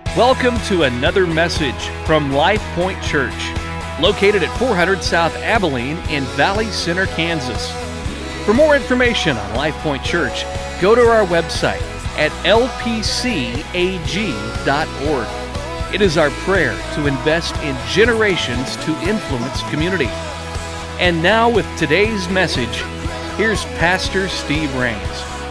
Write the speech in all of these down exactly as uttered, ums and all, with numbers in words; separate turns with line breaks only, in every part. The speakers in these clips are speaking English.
Welcome to another message from Life Point Church, located at four hundred South Abilene in Valley Center, Kansas. For more information on Life Point Church, go to our website at l p c a g dot org. It is our prayer to invest in generations to influence community. And now with today's message, here's Pastor Steve Rains.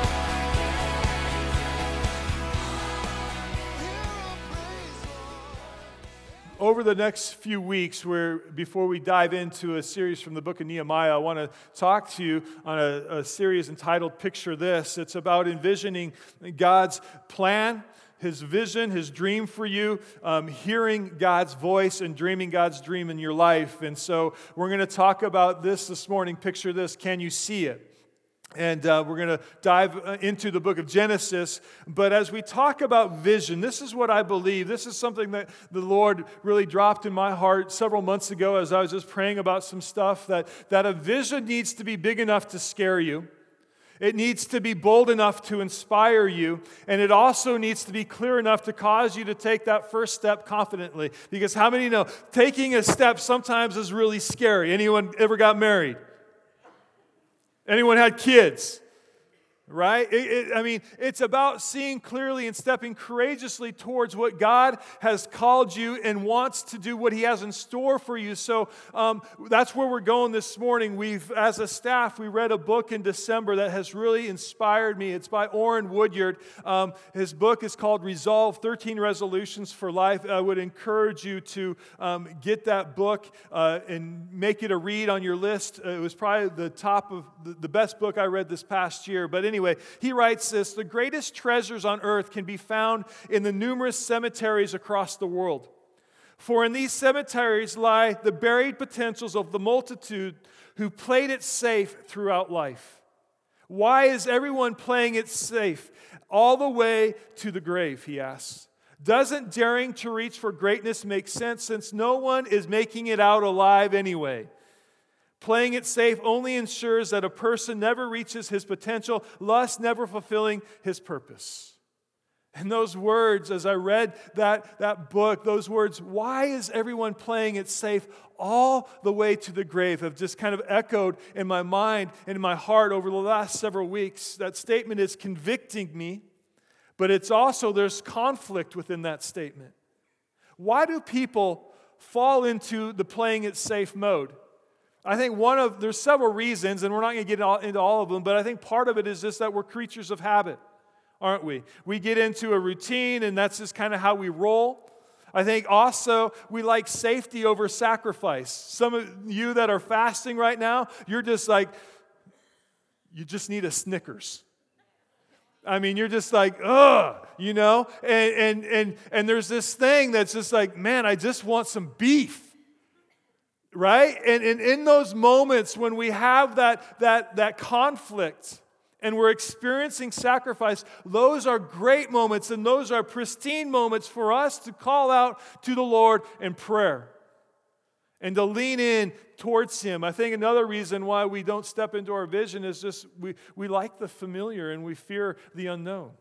Over the next few weeks, where before we dive into a series from the book of Nehemiah, I want to talk to you on a, a series entitled Picture This. It's about envisioning God's plan, His vision, His dream for you, um, hearing God's voice and dreaming God's dream in your life. And so we're going to talk about this this morning. Picture this. Can you see it? And uh, we're going to dive into the book of Genesis. But as we talk about vision, this is what I believe. This is something that the Lord really dropped in my heart several months ago as I was just praying about some stuff, that, that a vision needs to be big enough to scare you. It needs to be bold enough to inspire you. And it also needs to be clear enough to cause you to take that first step confidently. Because how many know taking a step sometimes is really scary? Anyone ever got married? Anyone had kids, right? It, it, I mean, it's about seeing clearly and stepping courageously towards what God has called you and wants to do, what He has in store for you. So um, that's where we're going this morning. We've, as a staff, we read a book in December that has really inspired me. It's by Orrin Woodyard. Um, his book is called Resolve, thirteen Resolutions for Life. I would encourage you to um, get that book uh, and make it a read on your list. Uh, it was probably the top of the, the best book I read this past year. But anyway, Anyway, he writes this: the greatest treasures on earth can be found in the numerous cemeteries across the world. For in these cemeteries lie the buried potentials of the multitude who played it safe throughout life. Why is everyone playing it safe all the way to the grave, he asks. Doesn't daring to reach for greatness make sense, since no one is making it out alive anyway? Playing it safe only ensures that a person never reaches his potential, thus never fulfilling his purpose. And those words, as I read that, that book, those words, why is everyone playing it safe all the way to the grave, have just kind of echoed in my mind and in my heart over the last several weeks. That statement is convicting me, but it's also, there's conflict within that statement. Why do people fall into the playing it safe mode? I think one of, there's several reasons, and we're not going to get into all of them, but I think part of it is just that we're creatures of habit, aren't we? We get into a routine, and that's just kind of how we roll. I think also we like safety over sacrifice. Some of you that are fasting right now, you're just like, you just need a Snickers. I mean, you're just like, ugh, you know? And, and, and, and there's this thing that's just like, man, I just want some beef. Right? And, and in those moments when we have that, that, that conflict and we're experiencing sacrifice, those are great moments and those are pristine moments for us to call out to the Lord in prayer and to lean in towards Him. I think another reason why we don't step into our vision is just we, we like the familiar and we fear the unknown.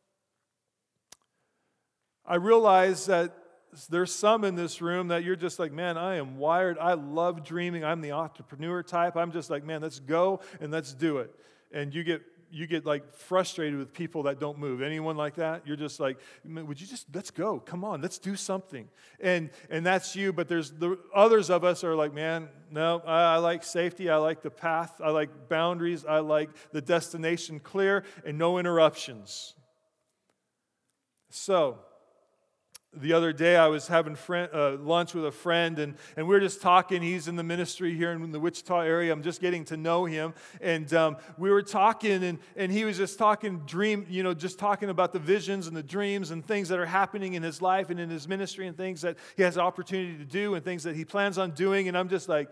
I realize that there's some in this room that you're just like, man, I am wired. I love dreaming. I'm the entrepreneur type. I'm just like, man, let's go and let's do it. And you get you get like frustrated with people that don't move. Anyone like that? You're just like, would you just, let's go. Come on, let's do something. And and that's you. But there's the others of us are like, man, no, I, I like safety. I like the path. I like boundaries. I like the destination clear and no interruptions. So the other day, I was having friend, uh, lunch with a friend, and, and we were just talking. He's in the ministry here in the Wichita area. I'm just getting to know him. And um, we were talking, and, and he was just talking dream, you know, just talking about the visions and the dreams and things that are happening in his life and in his ministry and things that he has the opportunity to do and things that he plans on doing. And I'm just like,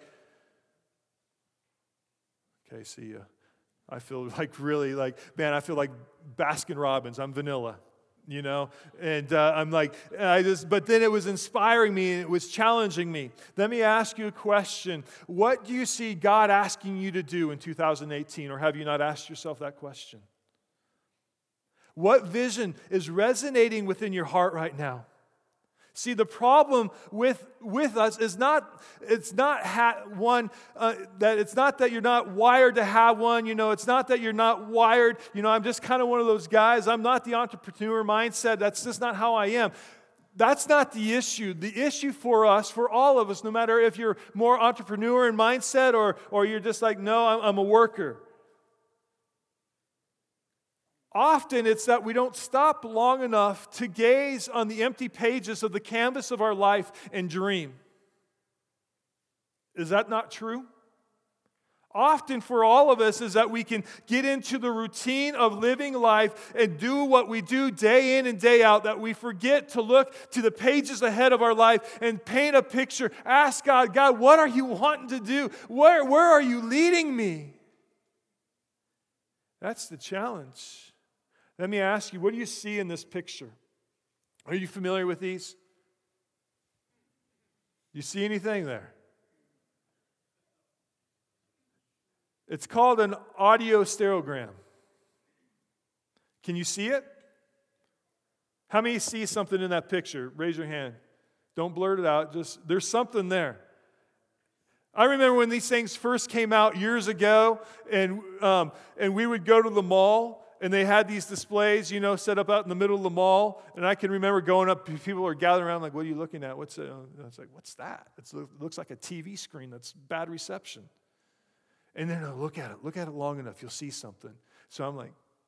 okay, see ya. I feel like really like, man, I feel like Baskin Robbins. I'm vanilla. You know, and uh, I'm like, I just, but then it was inspiring me and it was challenging me. Let me ask you a question. What do you see God asking you to do in two thousand eighteen, or have you not asked yourself that question? What vision is resonating within your heart right now? See, the problem with, with us is not, it's not ha- one, uh, that it's not that you're not wired to have one, you know, it's not that you're not wired, you know, I'm just kind of one of those guys, I'm not the entrepreneur mindset, that's just not how I am. That's not the issue. The issue for us, for all of us, no matter if you're more entrepreneur in mindset or, or you're just like, no, I'm, I'm a worker. Often it's that we don't stop long enough to gaze on the empty pages of the canvas of our life and dream. Is that not true? Often for all of us is that we can get into the routine of living life and do what we do day in and day out, that we forget to look to the pages ahead of our life and paint a picture. Ask God, God, what are you wanting to do? Where, where are you leading me? That's the challenge. Let me ask you, what do you see in this picture? Are you familiar with these? You see anything there? It's called an audiostereogram. Can you see it? How many see something in that picture? Raise your hand. Don't blurt it out. Just there's something there. I remember when these things first came out years ago, and um, and we would go to the mall. And they had these displays, you know, set up out in the middle of the mall. And I can remember going up, people were gathering around like, what are you looking at? What's it? I was like, what's that? It's, it looks like a T V screen that's bad reception. And then oh, look at it. Look at it long enough. You'll see something. So I'm like,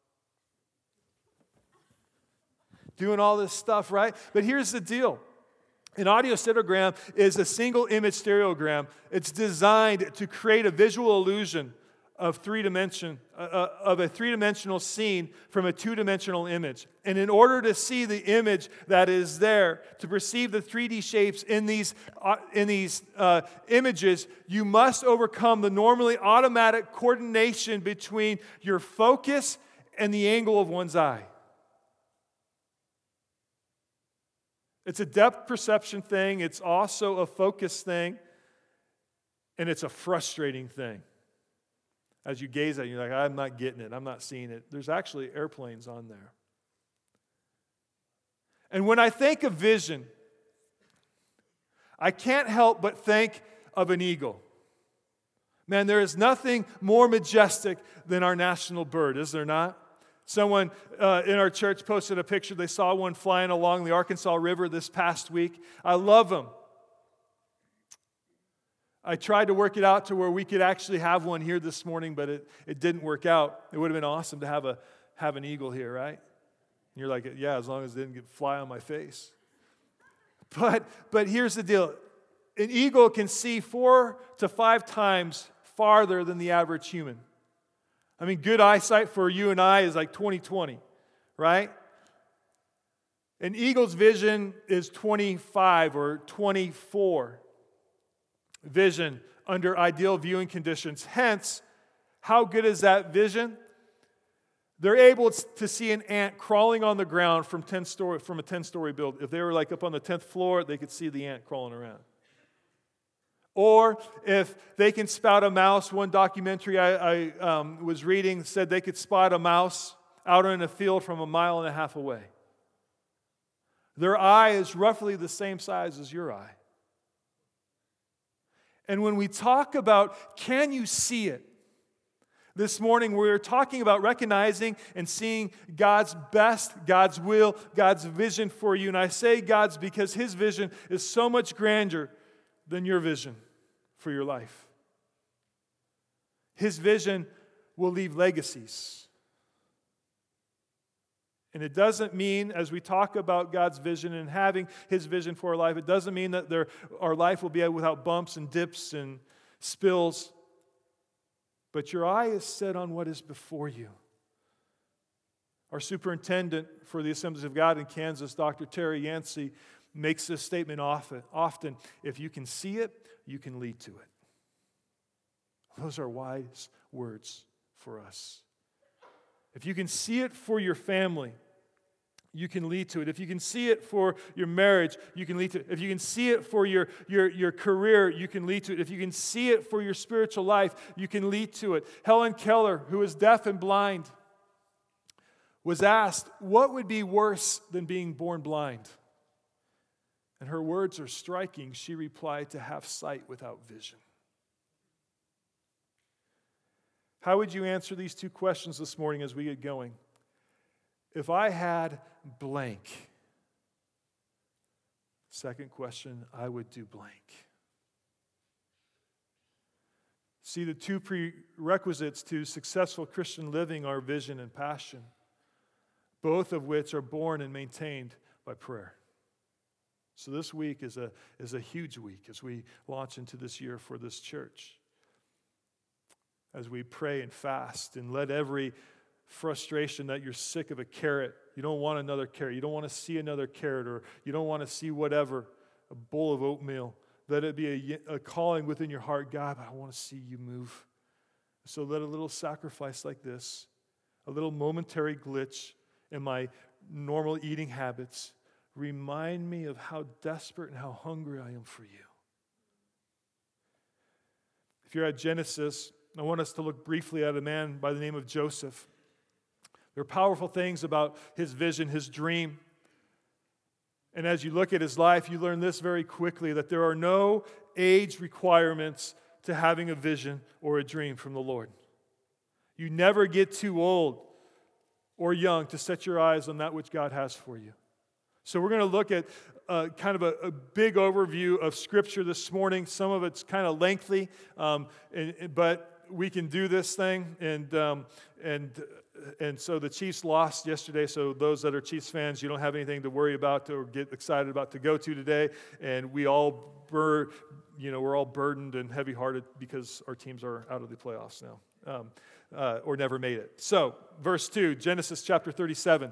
doing all this stuff, right? But here's the deal. An audiostereogram is a single image stereogram. It's designed to create a visual illusion of three dimension uh, of a three-dimensional scene from a two-dimensional image. And in order to see the image that is there, to perceive the three D shapes in these uh, in these uh, images, you must overcome the normally automatic coordination between your focus and the angle of one's eye. It's a depth perception thing, it's also a focus thing, and it's a frustrating thing. As you gaze at it, you're like, I'm not getting it. I'm not seeing it. There's actually airplanes on there. And when I think of vision, I can't help but think of an eagle. Man, there is nothing more majestic than our national bird, is there not? Someone uh, in our church posted a picture. They saw one flying along the Arkansas River this past week. I love them. I tried to work it out to where we could actually have one here this morning, but it, it didn't work out. It would have been awesome to have a have an eagle here, right? And you're like, yeah, as long as it didn't get, fly on my face. But but here's the deal. An eagle can see four to five times farther than the average human. I mean, good eyesight for you and I is like twenty twenty, right? An eagle's vision is twenty-five or twenty-four. Vision under ideal viewing conditions. Hence, how good is that vision? They're able to see an ant crawling on the ground from ten story from a ten-story building. If they were like up on the tenth floor, they could see the ant crawling around. Or if they can spot a mouse, one documentary I, I um, was reading said they could spot a mouse out in a field from a mile and a half away. Their eye is roughly the same size as your eye. And when we talk about, can you see it? This morning we're talking about recognizing and seeing God's best, God's will, God's vision for you. And I say God's because His vision is so much grander than your vision for your life. His vision will leave legacies. And it doesn't mean, as we talk about God's vision and having His vision for our life, it doesn't mean that there, our life will be without bumps and dips and spills. But your eye is set on what is before you. Our superintendent for the Assemblies of God in Kansas, Doctor Terry Yancey, makes this statement often, often. If you can see it, you can lead to it. Those are wise words for us. If you can see it for your family, you can lead to it. If you can see it for your marriage, you can lead to it. If you can see it for your, your, your career, you can lead to it. If you can see it for your spiritual life, you can lead to it. Helen Keller, who is deaf and blind, was asked, what would be worse than being born blind? And her words are striking. She replied, to have sight without vision. How would you answer these two questions this morning as we get going? If I had blank, second question, I would do blank. See, the two prerequisites to successful Christian living are vision and passion, both of which are born and maintained by prayer. So this week is a, is a huge week as we launch into this year for this church. As we pray and fast and let every frustration that you're sick of a carrot, you don't want another carrot, you don't want to see another carrot, or you don't want to see whatever, a bowl of oatmeal, let it be a, a calling within your heart, God, I want to see you move. So let a little sacrifice like this, a little momentary glitch in my normal eating habits, remind me of how desperate and how hungry I am for you. If you're at Genesis, I want us to look briefly at a man by the name of Joseph. There are powerful things about his vision, his dream. And as you look at his life, you learn this very quickly, that there are no age requirements to having a vision or a dream from the Lord. You never get too old or young to set your eyes on that which God has for you. So we're going to look at uh, kind of a, a big overview of Scripture this morning. Some of it's kind of lengthy, um, and, but we can do this thing, and um, and and so the Chiefs lost yesterday. So those that are Chiefs fans, you don't have anything to worry about or get excited about to go to today. And we all, bur- you know, we're all burdened and heavy-hearted because our teams are out of the playoffs now, um, uh, or never made it. So verse two, Genesis chapter thirty-seven.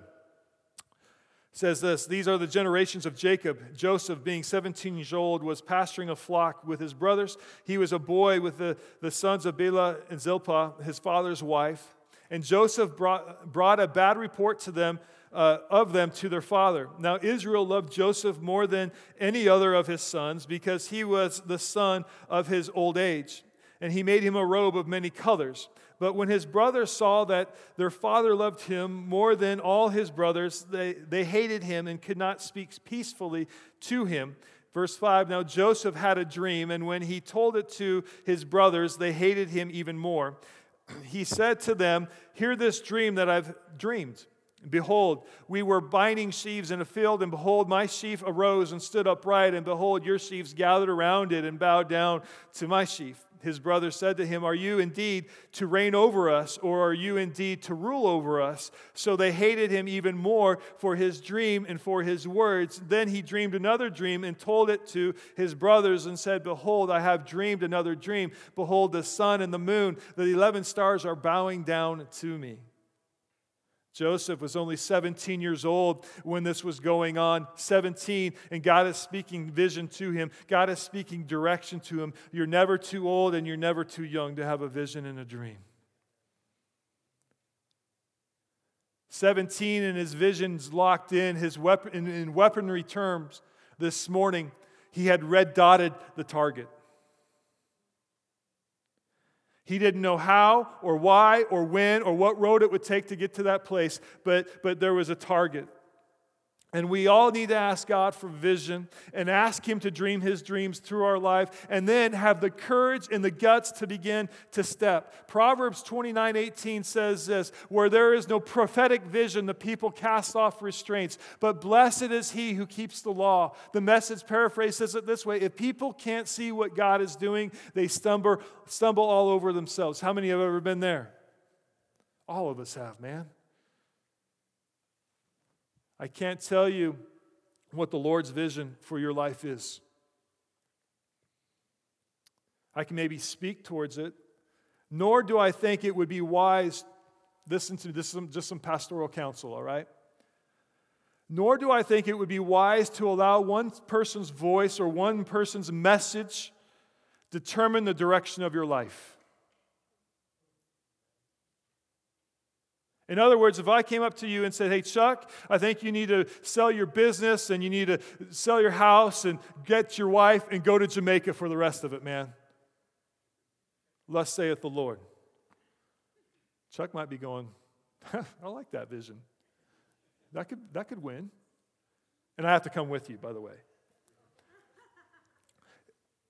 Says this, these are the generations of Jacob. Joseph, being seventeen years old, was pasturing a flock with his brothers. He was a boy with the, the sons of Bilhah and Zilpah, his father's wife. And Joseph brought, brought a bad report to them, uh, of them to their father. Now Israel loved Joseph more than any other of his sons, because he was the son of his old age. And he made him a robe of many colors. But when his brothers saw that their father loved him more than all his brothers, they, they hated him and could not speak peacefully to him. Verse five, now Joseph had a dream, and when he told it to his brothers, they hated him even more. He said to them, hear this dream that I've dreamed. Behold, we were binding sheaves in a field, and behold, my sheaf arose and stood upright, and behold, your sheaves gathered around it and bowed down to my sheaf. His brother said to him, are you indeed to reign over us, or are you indeed to rule over us? So they hated him even more for his dream and for his words. Then he dreamed another dream and told it to his brothers and said, behold, I have dreamed another dream. Behold, the sun and the moon, the eleven stars are bowing down to me. Joseph was only seventeen years old when this was going on, seventeen, and God is speaking vision to him. God is speaking direction to him. You're never too old and you're never too young to have a vision and a dream. seventeen, and his vision's locked in. His weapon, in, in weaponry terms, this morning, he had red dotted the target. He didn't know how or why or when or what road it would take to get to that place, but, but there was a target. And we all need to ask God for vision and ask Him to dream His dreams through our life, and then have the courage and the guts to begin to step. Proverbs twenty-nine eighteen says this, where there is no prophetic vision, the people cast off restraints, but blessed is he who keeps the law. The Message paraphrase says it this way, if people can't see what God is doing, they stumble, stumble all over themselves. How many have ever been there? All of us have, man. I can't tell you what the Lord's vision for your life is. I can maybe speak towards it, nor do I think it would be wise, listen to this, is just some pastoral counsel, all right? Nor do I think it would be wise to allow one person's voice or one person's message determine the direction of your life. In other words, if I came up to you and said, hey, Chuck, I think you need to sell your business and you need to sell your house and get your wife and go to Jamaica for the rest of it, man. Thus saith the Lord. Chuck might be going, I like that vision. That could, that could win. And I have to come with you, by the way.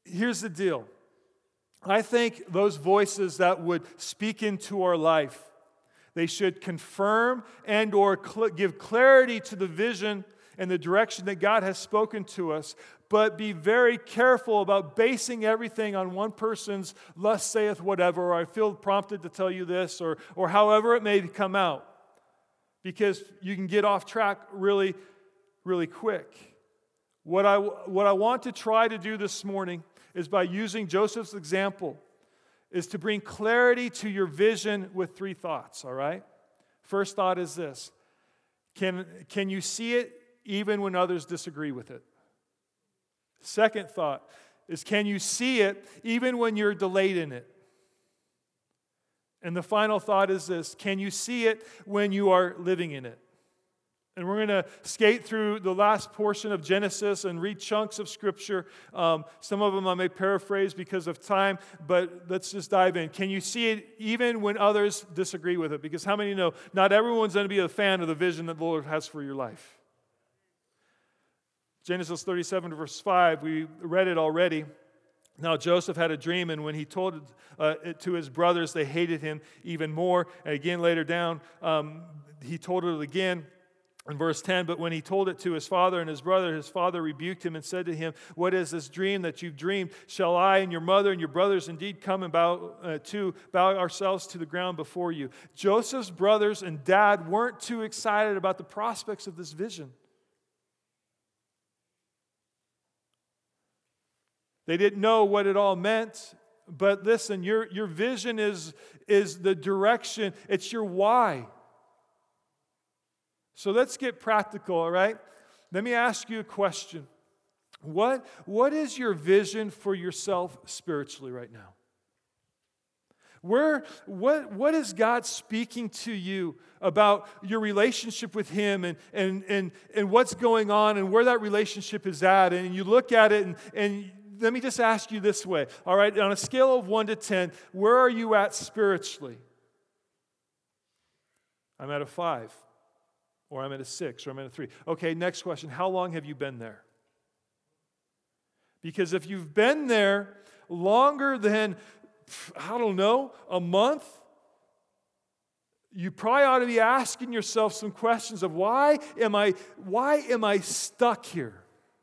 here's the deal. I think those voices that would speak into our life, they should confirm and or cl- give clarity to the vision and the direction that God has spoken to us, but be very careful about basing everything on one person's "thus saith whatever," or "I feel prompted to tell you this," or, or however it may come out, because you can get off track really, really quick. What I, what I want to try to do this morning is, by using Joseph's example, is to bring clarity to your vision with three thoughts, all right? First thought is this: Can, can you see it even when others disagree with it? Second thought is, can you see it even when you're delayed in it? And the final thought is this: can you see it when you are living in it? And we're going to skate through the last portion of Genesis and read chunks of Scripture. Um, some of them I may paraphrase because of time, but let's just dive in. Can you see it even when others disagree with it? Because how many know not everyone's going to be a fan of the vision that the Lord has for your life? Genesis thirty-seven, verse five, we read it already. Now Joseph had a dream, and when he told uh, it to his brothers, they hated him even more. And again, later down, um, he told it again. In verse ten, but when he told it to his father and his brother, his father rebuked him and said to him, "What is this dream that you've dreamed? Shall I and your mother and your brothers indeed come and bow uh, to bow ourselves to the ground before you?" Joseph's brothers and dad weren't too excited about the prospects of this vision. They didn't know what it all meant. But listen, your, your vision is, is the direction. It's your why. So let's get practical, all right? Let me ask you a question. What, what is your vision for yourself spiritually right now? Where, what, what is God speaking to you about your relationship with Him and, and, and, and what's going on and where that relationship is at? And you look at it, and, and let me just ask you this way, all right? On a scale of one to ten, where are you at spiritually? I'm at a five. Or I'm at a six, or I'm at a three. Okay, next question. How long have you been there? Because if you've been there longer than, I don't know, a month, you probably ought to be asking yourself some questions of why am I, why am I stuck here?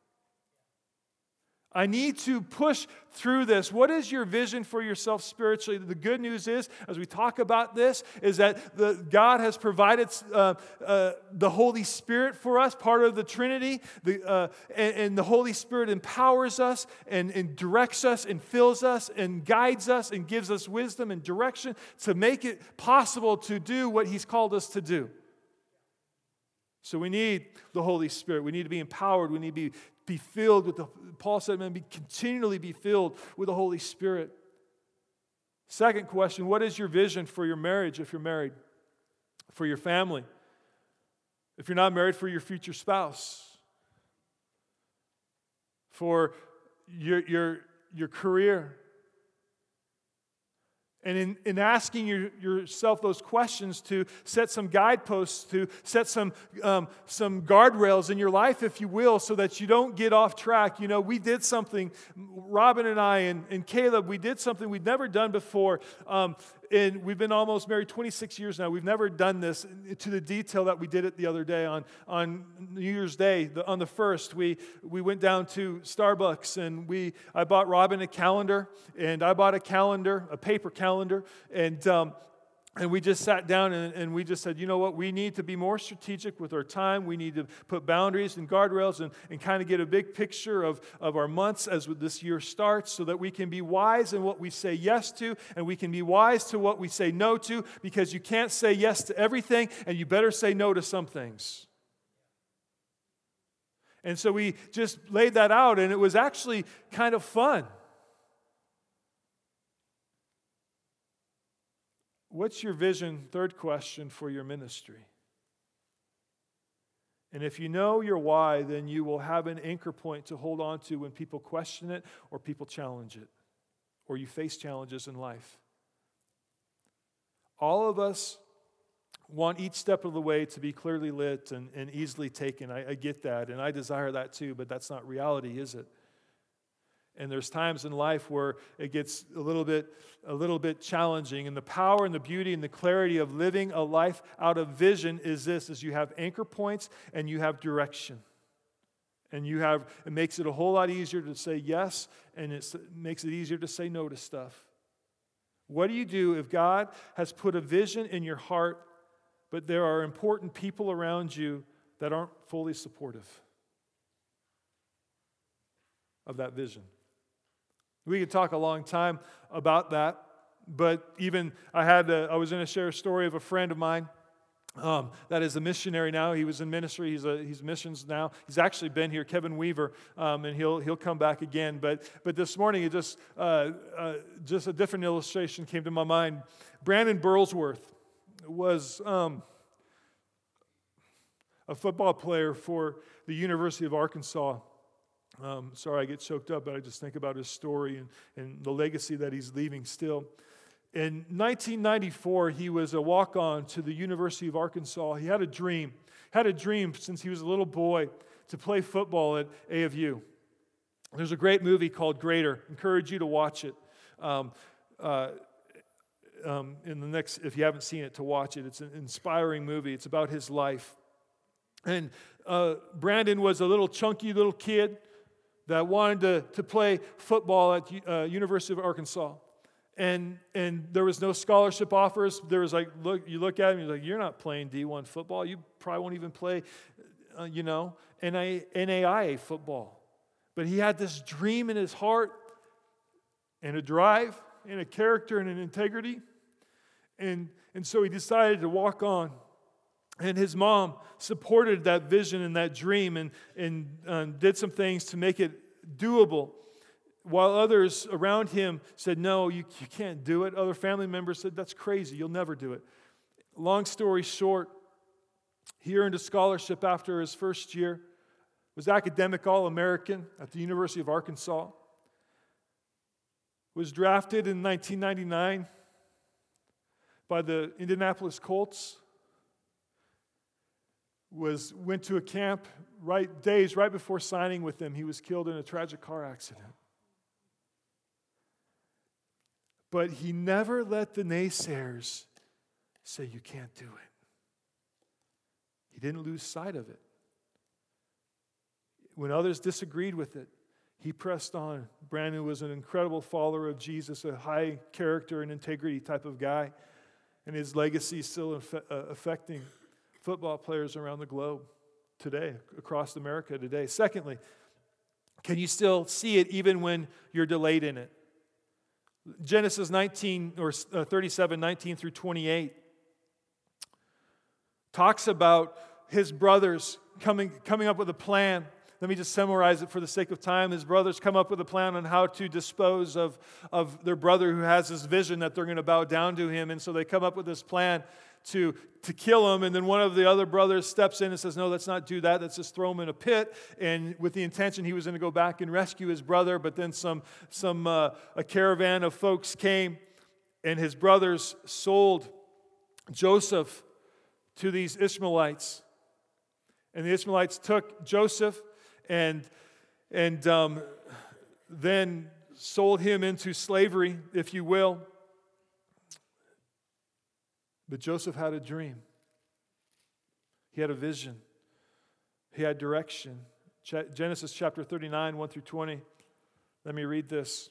I need to push through this. What is your vision for yourself spiritually? The good news is, as we talk about this, is that the, God has provided uh, uh, the Holy Spirit for us, part of the Trinity, the, uh, and, and the Holy Spirit empowers us and, and directs us and fills us and guides us and gives us wisdom and direction to make it possible to do what He's called us to do. So we need the Holy Spirit. We need to be empowered. We need to be Be filled with the, Paul said, man, be continually be filled with the Holy Spirit. Second question, what is your vision for your marriage if you're married? For your family? If you're not married, for your future spouse? For your, your, your career? And in, in asking your, yourself those questions, to set some guideposts, to set some um, some guardrails in your life, if you will, so that you don't get off track. You know, we did something, Robin and I and, and Caleb, we did something we'd never done before. Um, and we've been almost married twenty-six years now. We've never done this to the detail that we did it the other day on, on New Year's Day. The, on the first, we we went down to Starbucks, and we I bought Robin a calendar, and I bought a calendar, a paper calendar, and um, and we just sat down and, and we just said, you know what, we need to be more strategic with our time. We need to put boundaries and guardrails and, and kind of get a big picture of, of our months as this year starts, so that we can be wise in what we say yes to, and we can be wise to what we say no to, because you can't say yes to everything, and you better say no to some things. And so we just laid that out, and it was actually kind of fun. What's your vision, third question, for your ministry? And if you know your why, then you will have an anchor point to hold on to when people question it or people challenge it, or you face challenges in life. All of us want each step of the way to be clearly lit and, and easily taken. I, I get that, and I desire that too, but that's not reality, is it? And there's times in life where it gets a little bit, a little bit challenging. And the power and the beauty and the clarity of living a life out of vision is this, is you have anchor points and you have direction. And you have, it makes it a whole lot easier to say yes, and it makes it easier to say no to stuff. What do you do if God has put a vision in your heart, but there are important people around you that aren't fully supportive of that vision? We could talk a long time about that, but even I had a, I was going to share a story of a friend of mine um, that is a missionary now. He was in ministry. He's a, he's missions now. He's actually been here, Kevin Weaver, um, and he'll he'll come back again. But but this morning, it just uh, uh, just a different illustration came to my mind. Brandon Burlsworth was um, a football player for the University of Arkansas. Um, sorry, I get choked up, but I just think about his story and, and the legacy that he's leaving still. In nineteen ninety-four, he was a walk-on to the University of Arkansas. He had a dream, had a dream since he was a little boy to play football at A of U. There's a great movie called Greater. I encourage you to watch it. Um, uh, um, in the next, if you haven't seen it, to watch it. It's an inspiring movie. It's about his life. And uh, Brandon was a little chunky little kid that wanted to, to play football at uh, University of Arkansas. And and there was no scholarship offers. There was like, look, you look at him, you're like, you're not playing D one football. You probably won't even play, uh, you know, N A I A football. But he had this dream in his heart and a drive and a character and an integrity. And, and so he decided to walk on. And his mom supported that vision and that dream and, and uh, did some things to make it doable. While others around him said, no, you, you can't do it. Other family members said, that's crazy. You'll never do it. Long story short, he earned a scholarship after his first year, was academic All-American at the University of Arkansas, was drafted in nineteen ninety-nine by the Indianapolis Colts, was went to a camp right days right before signing with them. He was killed in a tragic car accident. But he never let the naysayers say, you can't do it. He didn't lose sight of it. When others disagreed with it, he pressed on. Brandon was an incredible follower of Jesus, a high character and integrity type of guy. And his legacy is still inf- uh, affecting football players around the globe today, across America today. Secondly, can you still see it even when you're delayed in it? Genesis nineteen or thirty-seven, nineteen through twenty-eight talks about his brothers coming, coming up with a plan. Let me just summarize it for the sake of time. His brothers come up with a plan on how to dispose of, of their brother who has this vision that they're going to bow down to him. And so they come up with this plan to, to kill him. And then one of the other brothers steps in and says, no, let's not do that. Let's just throw him in a pit. And with the intention he was going to go back and rescue his brother. But then some, some uh, a caravan of folks came, and his brothers sold Joseph to these Ishmaelites. And the Ishmaelites took Joseph and, and um, then sold him into slavery, if you will. But Joseph had a dream. He had a vision. He had direction. Genesis chapter thirty-nine, one through twenty. Let me read this.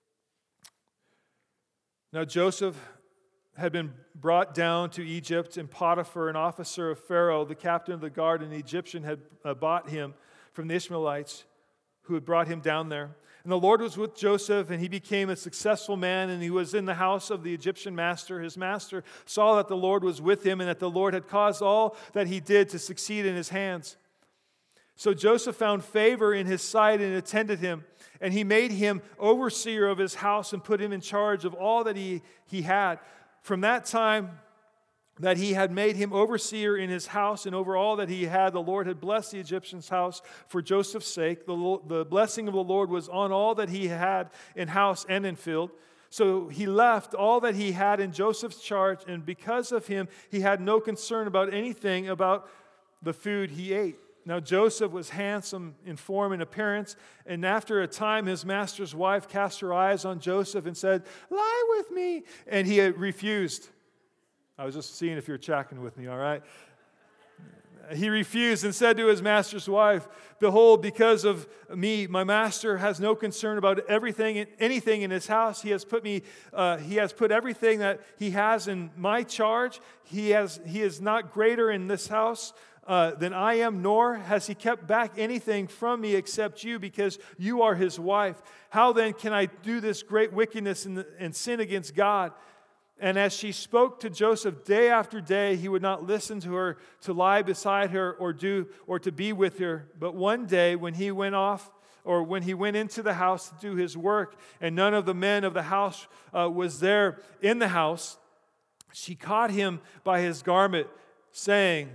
Now Joseph had been brought down to Egypt, and Potiphar, an officer of Pharaoh, the captain of the guard, an Egyptian, had uh, bought him from the Ishmaelites who had brought him down there. And the Lord was with Joseph, and he became a successful man, and he was in the house of the Egyptian master. His master saw that the Lord was with him, and that the Lord had caused all that he did to succeed in his hands. So Joseph found favor in his sight and attended him, and he made him overseer of his house and put him in charge of all that he, he had. From that time that he had made him overseer in his house and over all that he had, the Lord had blessed the Egyptian's house for Joseph's sake. The, the blessing of the Lord was on all that he had in house and in field. So he left all that he had in Joseph's charge, and because of him, he had no concern about anything about the food he ate. Now Joseph was handsome in form and appearance, and after a time his master's wife cast her eyes on Joseph and said, "Lie with me." And he had refused. I was just seeing if you're tracking with me, all right? He refused and said to his master's wife, "Behold, because of me, my master has no concern about everything, anything in his house. He has put me, uh, he has put everything that he has in my charge. He has, he is not greater in this house uh, than I am, nor has he kept back anything from me except you, because you are his wife. How then can I do this great wickedness and, and sin against God?" And as she spoke to Joseph day after day, he would not listen to her to lie beside her or do or to be with her. But one day when he went off, or when he went into the house to do his work, and none of the men of the house uh, was there in the house, she caught him by his garment, saying,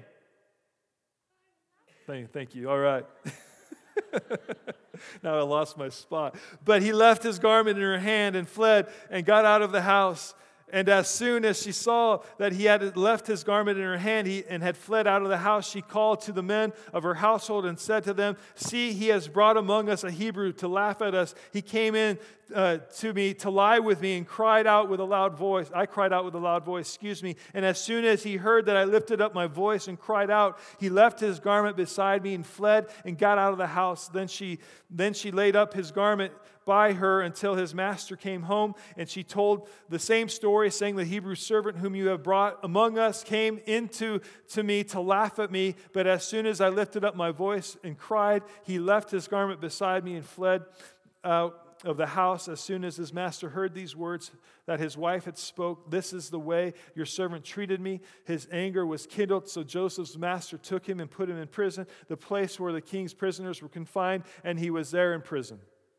Thank, thank you, all right. Now I lost my spot. But he left his garment in her hand and fled and got out of the house. And as soon as she saw that he had left his garment in her hand he, and had fled out of the house, she called to the men of her household and said to them, "See, he has brought among us a Hebrew to laugh at us. He came in uh, to me to lie with me and cried out with a loud voice. I cried out with a loud voice, excuse me. And as soon as he heard that I lifted up my voice and cried out, he left his garment beside me and fled and got out of the house. Then she, then she laid up his garment by her until his master came home, and she told the same story, saying, "The Hebrew servant whom you have brought among us came into to me to laugh at me, but as soon as I lifted up my voice and cried, he left his garment beside me and fled out of the house." As soon as his master heard these words that his wife had spoke, "This is the way your servant treated me," his anger was kindled. So Joseph's master took him and put him in prison, the place where the king's prisoners were confined, and he was there in prison.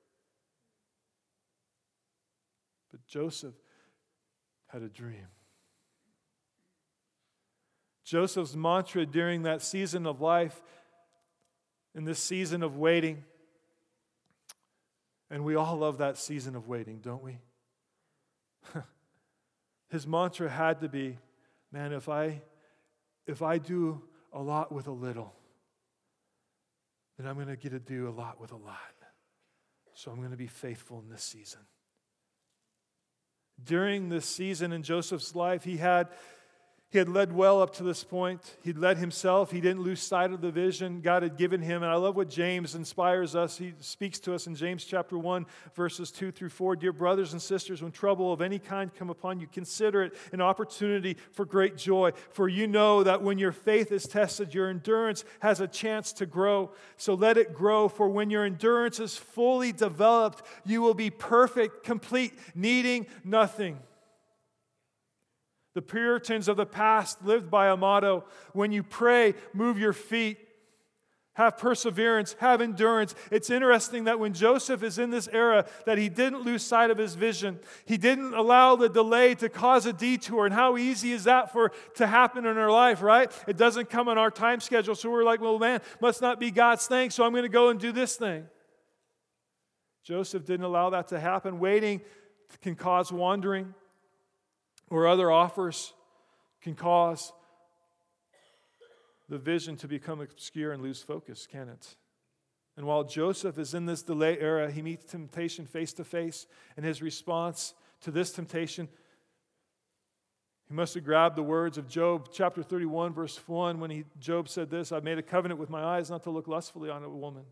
But Joseph had a dream. Joseph's mantra during that season of life, in this season of waiting, and we all love that season of waiting, don't we? His mantra had to be, man, if I, if I do a lot with a little, then I'm going to get to do a lot with a lot. So I'm going to be faithful in this season. During this season in Joseph's life, he had, he had led well up to this point. He'd led himself. He didn't lose sight of the vision God had given him. And I love what James inspires us. He speaks to us in James chapter one, verses two through four. "Dear brothers and sisters, when trouble of any kind come upon you, consider it an opportunity for great joy. For you know that when your faith is tested, your endurance has a chance to grow. So let it grow, for when your endurance is fully developed, you will be perfect, complete, needing nothing." The Puritans of the past lived by a motto: when you pray, move your feet. Have perseverance, have endurance. It's interesting that when Joseph is in this era, that he didn't lose sight of his vision. He didn't allow the delay to cause a detour. And how easy is that for to happen in our life, right? It doesn't come on our time schedule. So we're like, well, man, must not be God's thing, so I'm going to go and do this thing. Joseph didn't allow that to happen. Waiting can cause wandering, or other offers can cause the vision to become obscure and lose focus, can it? And while Joseph is in this delay era, he meets temptation face to face, and his response to this temptation, he must have grabbed the words of Job chapter thirty-one, verse one, when he, Job said this: "I've made a covenant with my eyes not to look lustfully on a woman."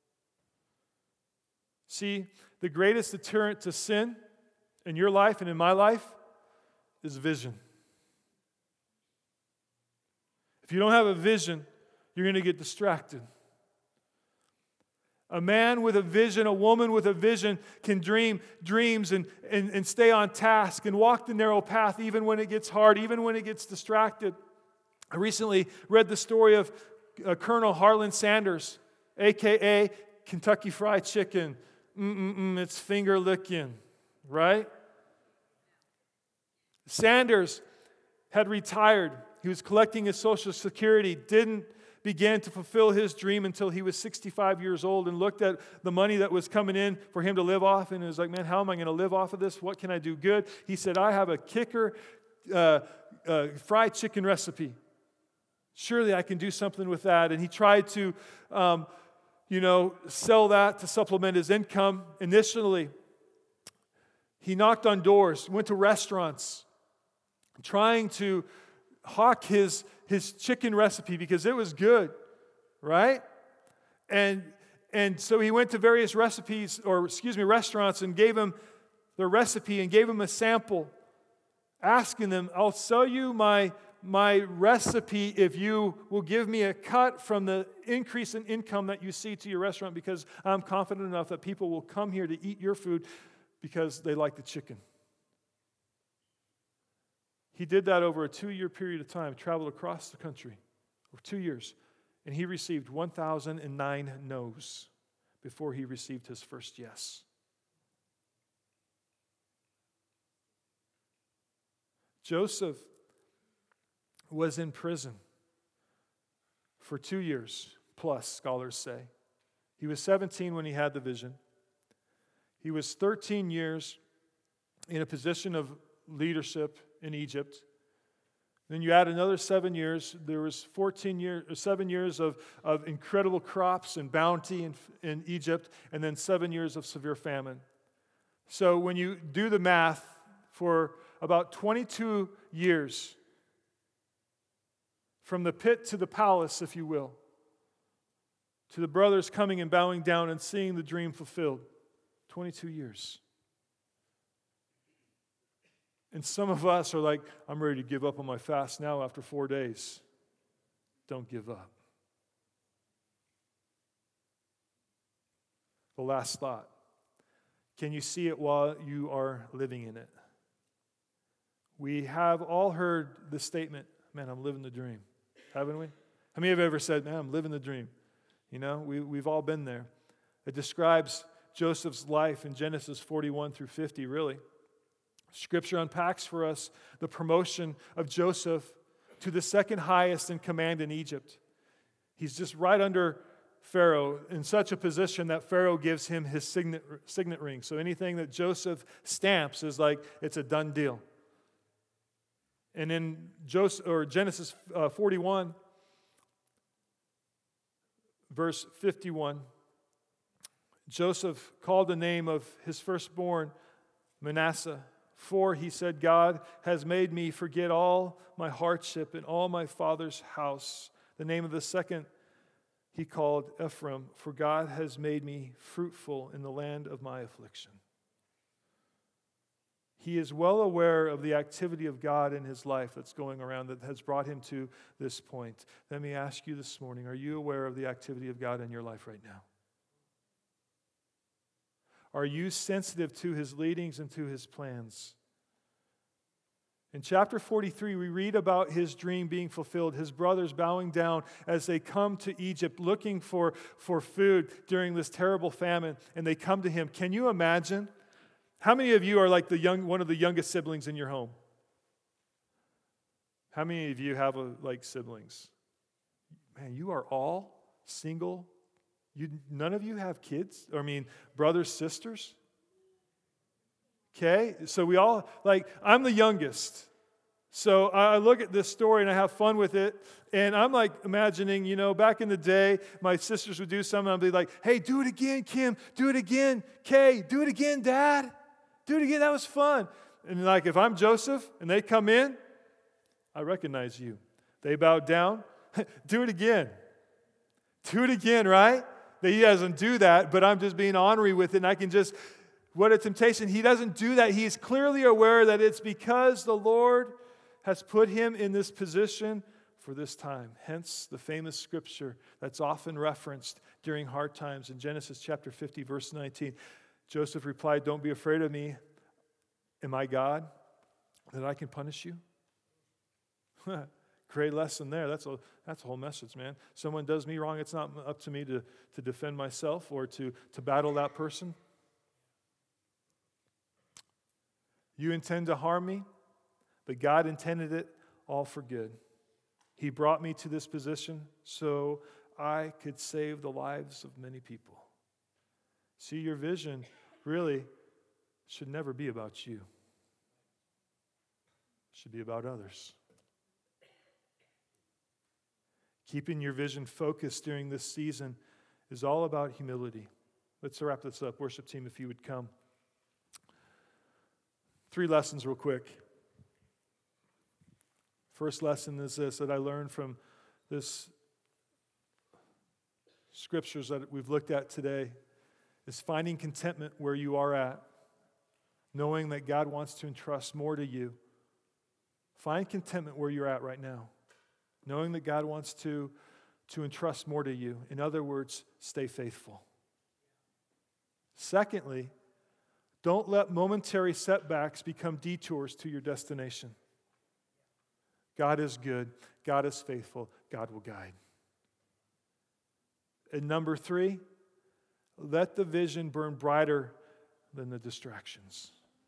See, the greatest deterrent to sin in your life and in my life is vision. If you don't have a vision, you're going to get distracted. A man with a vision, a woman with a vision can dream dreams and, and, and stay on task and walk the narrow path even when it gets hard, even when it gets distracted. I recently read the story of uh, Colonel Harlan Sanders, a k a. Kentucky Fried Chicken. Mm-mm-mm, it's finger licking, right? Sanders had retired. He was collecting his Social Security, didn't begin to fulfill his dream until he was sixty-five years old, and looked at the money that was coming in for him to live off, and he was like, man, how am I going to live off of this? What can I do good? He said, I have a kicker uh, uh, fried chicken recipe. Surely I can do something with that. And he tried to, um, you know, sell that to supplement his income. Initially, he knocked on doors, went to restaurants, trying to hawk his, his chicken recipe because it was good, right? And, and so he went to various recipes, or excuse me, restaurants and gave them the recipe and gave them a sample, asking them, I'll sell you my my recipe if you will give me a cut from the increase in income that you see to your restaurant, because I'm confident enough that people will come here to eat your food because they like the chicken. He did that over a two-year period of time, traveled across the country for two years, and he received one thousand nine no's before he received his first yes. Joseph was in prison for two years plus, scholars say. He was seventeen when he had the vision. He was thirteen years in a position of leadership in Egypt. Then you add another seven years. There was fourteen years, or seven years of, of incredible crops and bounty in, in Egypt, and then seven years of severe famine. So when you do the math, for about twenty-two years, from the pit to the palace, if you will, to the brothers coming and bowing down and seeing the dream fulfilled. twenty-two years. And some of us are like, I'm ready to give up on my fast now after four days. Don't give up. The last thought. Can you see it while you are living in it? We have all heard the statement, man, I'm living the dream. Haven't we? How many have ever said, man, I'm living the dream? You know, we, we've all been there. It describes Joseph's life in Genesis forty-one through fifty, really. Scripture unpacks for us the promotion of Joseph to the second highest in command in Egypt. He's just right under Pharaoh in such a position that Pharaoh gives him his signet, signet ring. So anything that Joseph stamps is like it's a done deal. And in Joseph, or Genesis uh, forty-one, verse fifty-one, Joseph called the name of his firstborn Manasseh, for he said, God has made me forget all my hardship and all my father's house. The name of the second he called Ephraim, for God has made me fruitful in the land of my affliction. He is well aware of the activity of God in his life that's going around that has brought him to this point. Let me ask you this morning, are you aware of the activity of God in your life right now? Are you sensitive to his leadings and to his plans? In chapter forty-three, we read about his dream being fulfilled, his brothers bowing down as they come to Egypt looking for, for food during this terrible famine, and they come to him. Can you imagine? How many of you are like the young, one of the youngest siblings in your home? How many of you have a, like siblings? Man, you are all single. You, none of you have kids? Or I mean, brothers, sisters? Okay, so we all, like, I'm the youngest. So I look at this story and I have fun with it. And I'm like imagining, you know, back in the day, my sisters would do something. I'd be like, hey, do it again, Kim. Do it again, Kay. Do it again, Dad. Do it again. That was fun. And like, if I'm Joseph and they come in, I recognize you. They bow down. Do it again. Do it again, right? He doesn't do that, but I'm just being ornery with it. And I can just, what a temptation. He doesn't do that. He's clearly aware that it's because the Lord has put him in this position for this time. Hence the famous scripture that's often referenced during hard times in Genesis chapter fifty, verse nineteen. Joseph replied, don't be afraid of me. Am I God that I can punish you? Great lesson there. That's a, that's a whole message, man. Someone does me wrong, it's not up to me to, to defend myself or to, to battle that person. You intend to harm me, but God intended it all for good. He brought me to this position so I could save the lives of many people. See, your vision really should never be about you. It should be about others. keeping your vision focused during this season is all about humility. Let's wrap this up. Worship team, if you would come. Three lessons real quick. First lesson is this, that I learned from this scriptures that we've looked at today, is finding contentment where you are at, knowing that God wants to entrust more to you. Find contentment where you're at right now, knowing that God wants to, to entrust more to you. In other words, stay faithful. Secondly, don't let momentary setbacks become detours to your destination. God is good. God is faithful. God will guide. And number three, let the vision burn brighter than the distractions.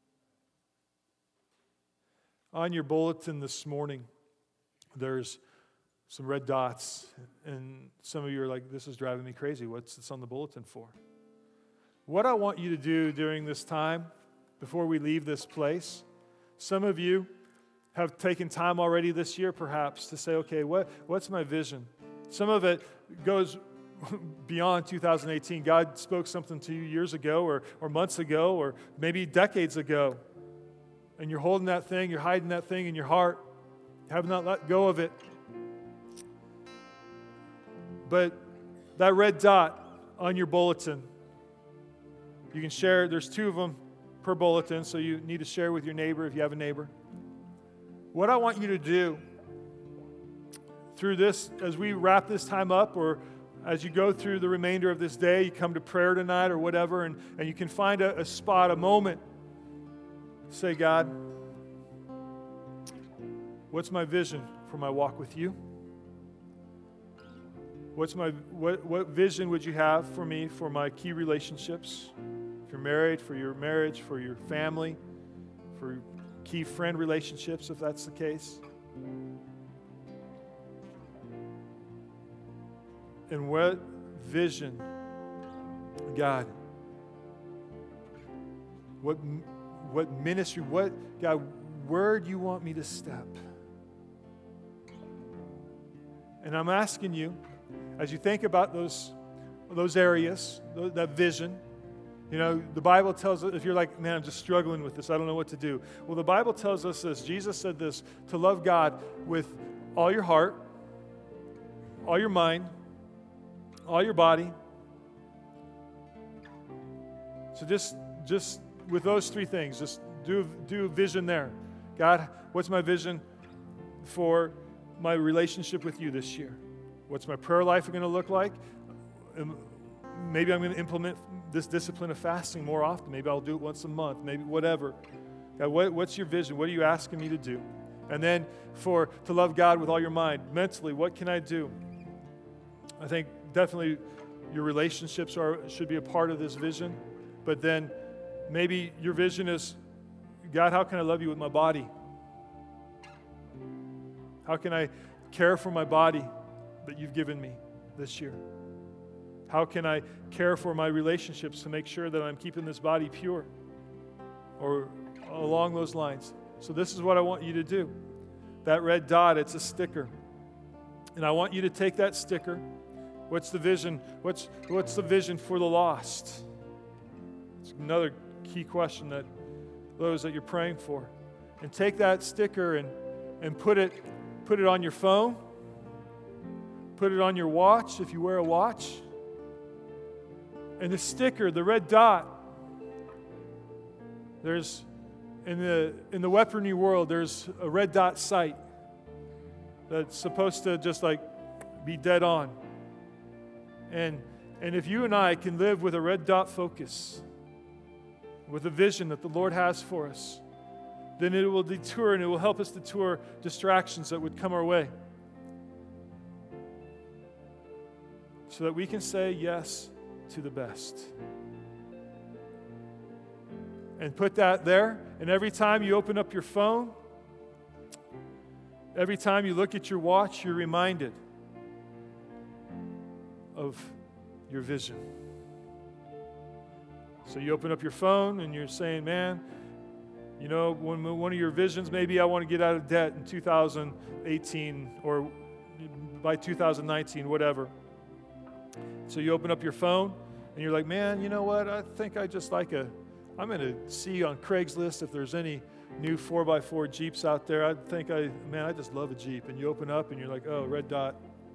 On your bulletin this morning, there's some red dots, and some of you are like, this is driving me crazy. What's this on the bulletin for? What I want you to do during this time, before we leave this place, some of you have taken time already this year, perhaps, to say, okay, what, what's my vision? Some of it goes beyond two thousand eighteen. God spoke something to you years ago or, or months ago or maybe decades ago. And you're holding that thing, you're hiding that thing in your heart. You have not let go of it. But that red dot on your bulletin, you can share, there's two of them per bulletin, so you need to share with your neighbor if you have a neighbor. What I want you to do through this, as we wrap this time up, or as you go through the remainder of this day, you come to prayer tonight or whatever, and, and you can find a, a spot, a moment, say, God, what's my vision for my walk with you? What's my what, what vision would you have for me for my key relationships? If you're married, for your marriage, for your family, for key friend relationships, if that's the case. And what vision, God, what what ministry, what, God, where do you want me to step? And I'm asking you, as you think about those, those areas, that vision, you know, the Bible tells us, if you're like, man, I'm just struggling with this, I don't know what to do. Well, the Bible tells us this. Jesus said this, to love God with all your heart, all your mind, all your body. So just, just with those three things, just do, do vision there. God, what's my vision for my relationship with you this year? What's my prayer life going to look like? Maybe I'm going to implement this discipline of fasting more often. Maybe I'll do it once a month. Maybe whatever. God, what, what's your vision? What are you asking me to do? And then for to love God with all your mind. Mentally, what can I do? I think definitely your relationships are should be a part of this vision. But then maybe your vision is, God, how can I love you with my body? How can I care for my body that you've given me this year? How can I care for my relationships to make sure that I'm keeping this body pure? Or along those lines. So this is what I want you to do. That red dot, it's a sticker. And I want you to take that sticker. What's the vision? What's, what's the vision for the lost? It's another key question that those that you're praying for. And take that sticker and, and put it, put it on your phone. Put it on your watch if you wear a watch. And the sticker, the red dot, there's, in the in the weaponry world, there's a red dot sight that's supposed to just like be dead on. And, and if you and I can live with a red dot focus, with a vision that the Lord has for us, then it will detour and it will help us detour distractions that would come our way. So that we can say yes to the best. And put that there, and every time you open up your phone, every time you look at your watch, you're reminded of your vision. So you open up your phone and you're saying, man, you know, when one of your visions, maybe I want to get out of debt in two thousand eighteen, or the by two thousand nineteen, whatever. So you open up your phone, and you're like, man, you know what? I think I just like a, I'm going to see on Craigslist if there's any new four by four Jeeps out there. I think I, man, I just love a Jeep. And you open up, and you're like, oh, red dot.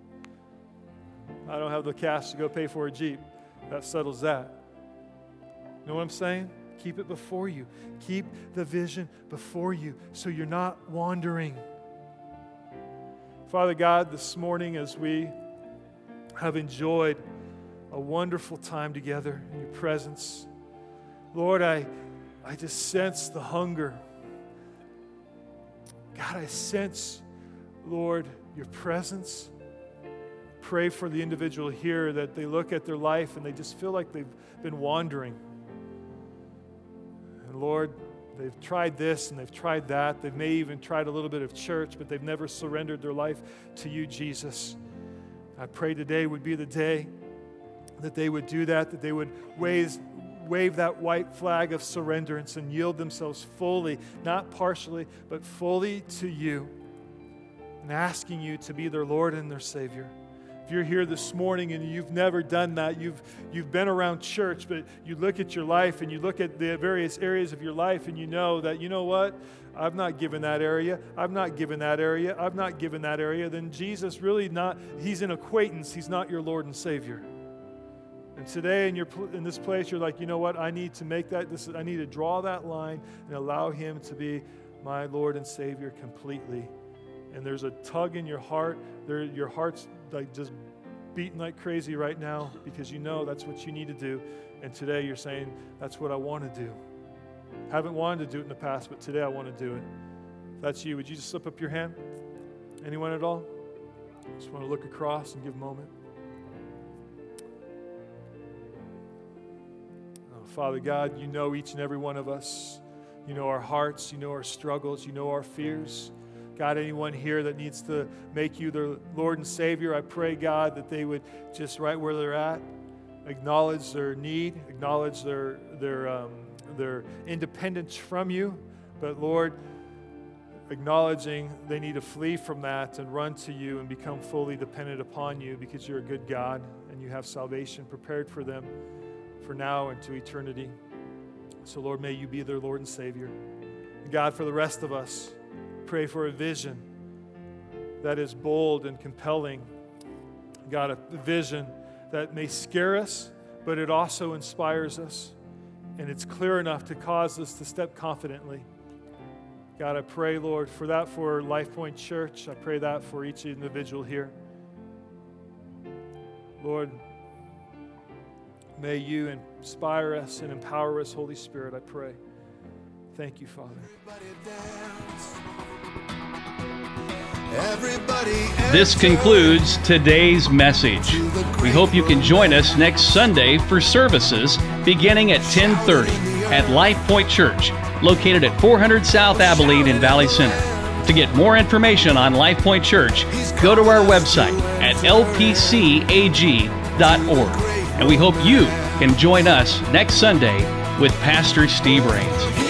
I don't have the cash to go pay for a Jeep. That settles that. You know what I'm saying? Keep it before you. Keep the vision before you so you're not wandering. Father God, this morning as we have enjoyed a wonderful time together in your presence, Lord, I, I just sense the hunger. God, I sense, Lord, your presence. Pray for the individual here that they look at their life and they just feel like they've been wandering. And Lord, they've tried this and they've tried that. They may even tried a little bit of church, but they've never surrendered their life to you, Jesus. I pray today would be the day that they would do that, that they would wave, wave that white flag of surrenderance and yield themselves fully, not partially, but fully to you, and asking you to be their Lord and their Savior. If you're here this morning and you've never done that, you've you've been around church, but you look at your life and you look at the various areas of your life and you know that, you know what? I've not given that area. I've not given that area. I've not given that area. Then Jesus really not, he's an acquaintance. He's not your Lord and Savior. And today in your in this place, you're like, you know what? I need to make that, this, I need to draw that line and allow him to be my Lord and Savior completely. And there's a tug in your heart. There, your heart's like just beating like crazy right now because you know that's what you need to do. And today you're saying, that's what I want to do. Haven't wanted to do it in the past, but today I want to do it. If that's you, would you just slip up your hand? Anyone at all? Just want to look across and give a moment. Oh, Father God, you know each and every one of us. You know our hearts. You know our struggles. You know our fears. God, anyone here that needs to make you their Lord and Savior, I pray, God, that they would just right where they're at, acknowledge their need, acknowledge their their um, their independence from you, but Lord, acknowledging they need to flee from that and run to you and become fully dependent upon you because you're a good God and you have salvation prepared for them for now and to eternity. So Lord, may you be their Lord and Savior. And God, for the rest of us, pray for a vision that is bold and compelling. God, a vision that may scare us, but it also inspires us. And it's clear enough to cause us to step confidently. God, I pray, Lord, for that for Life Point Church. I pray that for each individual here. Lord, may you inspire us and empower us, Holy Spirit, I pray. Thank you, Father.
This concludes today's message. We hope you can join us next Sunday for services beginning at ten thirty at Life Point Church, located at four hundred South Abilene in Valley Center. To get more information on Life Point Church, go to our website at l p c a g dot org. And we hope you can join us next Sunday with Pastor Steve Rains.